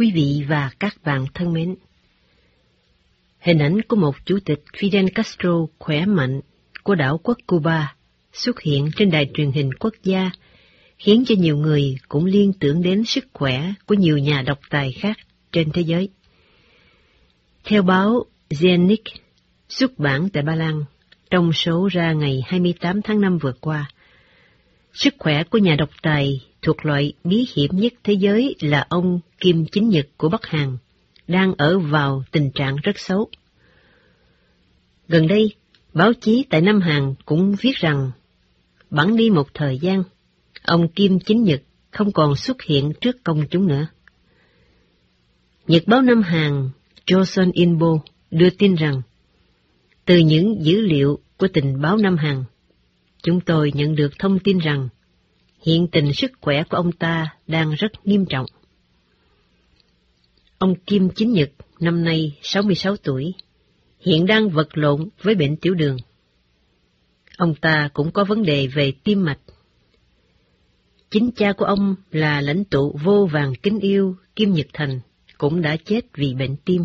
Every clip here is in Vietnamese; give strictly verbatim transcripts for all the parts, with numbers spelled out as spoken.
Quý vị và các bạn thân mến, hình ảnh của một chủ tịch Fidel Castro khỏe mạnh của đảo quốc Cuba xuất hiện trên đài truyền hình quốc gia, khiến cho nhiều người cũng liên tưởng đến sức khỏe của nhiều nhà độc tài khác trên thế giới. Theo báo Zenit xuất bản tại Ba Lan, trong số ra ngày hai mươi tám tháng năm vừa qua, sức khỏe của nhà độc tài thuộc loại bí hiểm nhất thế giới là ông Kim Chính Nhật của Bắc Hàn đang ở vào tình trạng rất xấu. Gần đây, báo chí tại Nam Hàn cũng viết rằng, bẵng đi một thời gian, ông Kim Chính Nhật không còn xuất hiện trước công chúng nữa. Nhật báo Nam Hàn Joseon Inbo đưa tin rằng, từ những dữ liệu của tình báo Nam Hàn, chúng tôi nhận được thông tin rằng hiện tình sức khỏe của ông ta đang rất nghiêm trọng. Ông Kim Chính Nhật năm nay sáu mươi sáu tuổi, hiện đang vật lộn với bệnh tiểu đường. Ông ta cũng có vấn đề về tim mạch. Chính cha của ông là lãnh tụ vô vàn kính yêu Kim Nhật Thành cũng đã chết vì bệnh tim.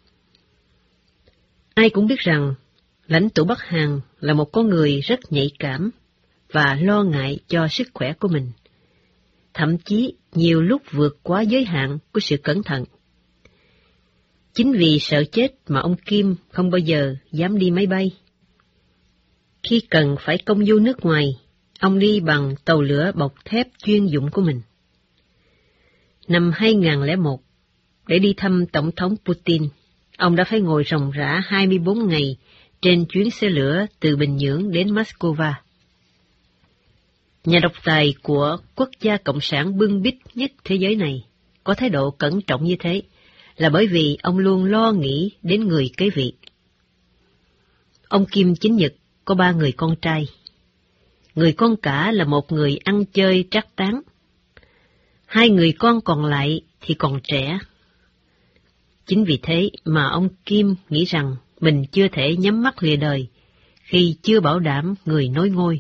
Ai cũng biết rằng lãnh tụ Bắc Hàn là một con người rất nhạy cảm và lo ngại cho sức khỏe của mình, thậm chí nhiều lúc vượt quá giới hạn của sự cẩn thận. Chính vì sợ chết mà ông Kim không bao giờ dám đi máy bay. Khi cần phải công du nước ngoài, ông đi bằng tàu lửa bọc thép chuyên dụng của mình. Năm hai nghìn không trăm lẻ một, để đi thăm Tổng thống Putin, ông đã phải ngồi ròng rã hai mươi bốn ngày trên chuyến xe lửa từ Bình Nhưỡng đến Moscow. Nhà độc tài của quốc gia cộng sản bưng bít nhất thế giới này có thái độ cẩn trọng như thế là bởi vì ông luôn lo nghĩ đến người kế vị. Ông Kim Chính Nhật có ba người con trai. Người con cả là một người ăn chơi trác táng. Hai người con còn lại thì còn trẻ. Chính vì thế mà ông Kim nghĩ rằng mình chưa thể nhắm mắt lìa đời khi chưa bảo đảm người nối ngôi.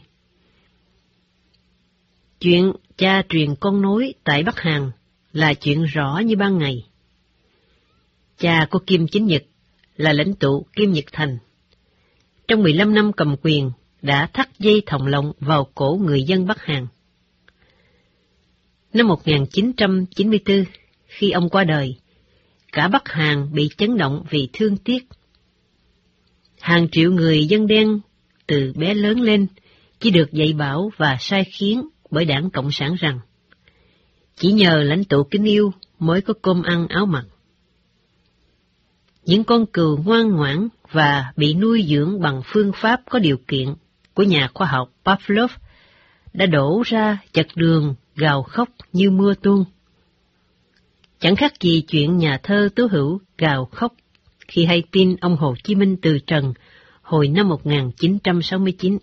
Chuyện cha truyền con nối tại Bắc Hàn là chuyện rõ như ban ngày. Cha của Kim Chính Nhật là lãnh tụ Kim Nhật Thành. Trong mười lăm năm cầm quyền đã thắt dây thòng lọng vào cổ người dân Bắc Hàn. Năm một nghìn chín trăm chín mươi tư, khi ông qua đời, cả Bắc Hàn bị chấn động vì thương tiếc. Hàng triệu người dân đen từ bé lớn lên chỉ được dạy bảo và sai khiến bởi đảng Cộng sản rằng chỉ nhờ lãnh tụ kính yêu mới có cơm ăn áo mặc. Những con cừu ngoan ngoãn và bị nuôi dưỡng bằng phương pháp có điều kiện của nhà khoa học Pavlov đã đổ ra chật đường gào khóc như mưa tuôn. Chẳng khác gì chuyện nhà thơ Tố Hữu gào khóc khi hay tin ông Hồ Chí Minh từ trần hồi năm một nghìn chín trăm sáu mươi chín.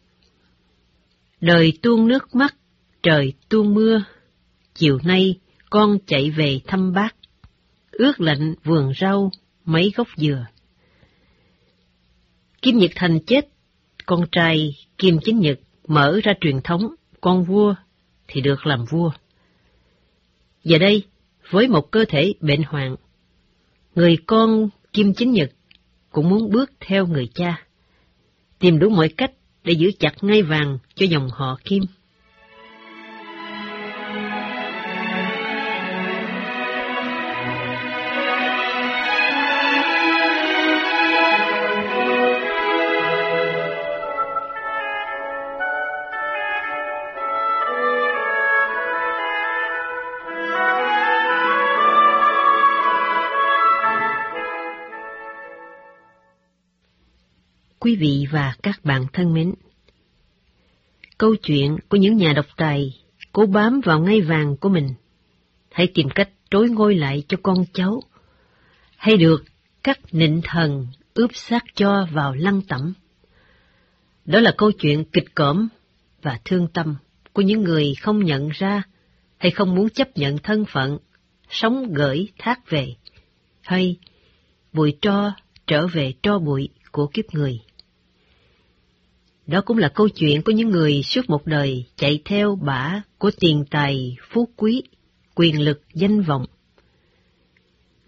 Đời tuôn nước mắt, trời tuôn mưa, chiều nay con chạy về thăm bác, ướt lạnh vườn rau, mấy gốc dừa. Kim Nhật Thành chết, con trai Kim Chính Nhật mở ra truyền thống con vua thì được làm vua. Giờ đây, với một cơ thể bệnh hoạn, người con Kim Chính Nhật cũng muốn bước theo người cha, tìm đủ mọi cách để giữ chặt ngai vàng cho dòng họ Kim. Quý vị và các bạn thân mến, câu chuyện của những nhà độc tài cố bám vào ngai vàng của mình, hãy tìm cách trối ngôi lại cho con cháu, hay được các nịnh thần ướp xác cho vào lăng tẩm. Đó là câu chuyện kịch cỡm và thương tâm của những người không nhận ra hay không muốn chấp nhận thân phận sống gửi thác về, hay bụi tro trở về tro bụi của kiếp người. Đó cũng là câu chuyện của những người suốt một đời chạy theo bả của tiền tài, phú quý, quyền lực, danh vọng.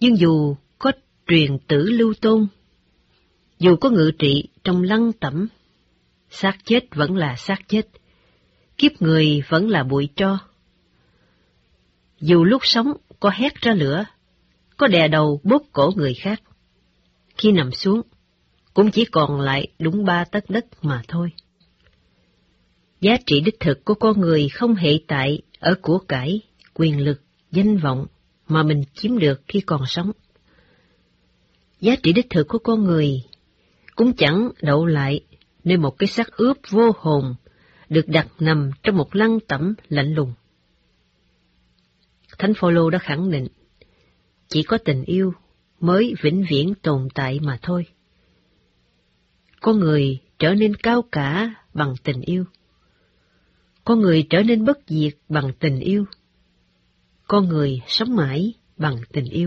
Nhưng dù có truyền tử lưu tôn, dù có ngự trị trong lăng tẩm, xác chết vẫn là xác chết, kiếp người vẫn là bụi tro. Dù lúc sống có hét ra lửa, có đè đầu bóp cổ người khác, khi nằm xuống cũng chỉ còn lại đúng ba tấc đất mà thôi. Giá trị đích thực của con người không hệ tại ở của cải, quyền lực, danh vọng mà mình chiếm được khi còn sống. Giá trị đích thực của con người cũng chẳng đậu lại nơi một cái xác ướp vô hồn được đặt nằm trong một lăng tẩm lạnh lùng. Thánh Phaolô đã khẳng định, chỉ có tình yêu mới vĩnh viễn tồn tại mà thôi. Con người trở nên cao cả bằng tình yêu. Con người trở nên bất diệt bằng tình yêu. Con người sống mãi bằng tình yêu.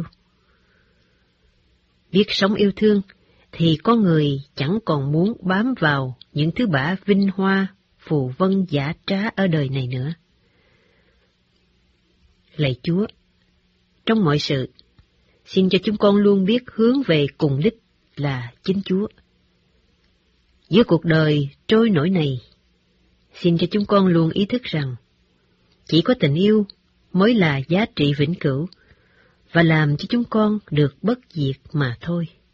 Biết sống yêu thương thì con người chẳng còn muốn bám vào những thứ bả vinh hoa, phù vân giả trá ở đời này nữa. Lạy Chúa, trong mọi sự, xin cho chúng con luôn biết hướng về cùng đích là chính Chúa. Giữa cuộc đời trôi nổi này, xin cho chúng con luôn ý thức rằng chỉ có tình yêu mới là giá trị vĩnh cửu và làm cho chúng con được bất diệt mà thôi.